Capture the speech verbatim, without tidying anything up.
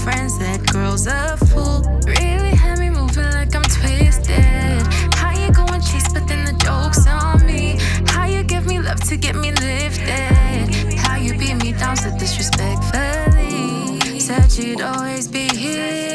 friends that girl's a fool. Really had me moving like I'm twisted. How you go and chase, but then the joke's on me? How you give me love to get me lifted? How you beat me down so disrespectfully? Said you'd always be here.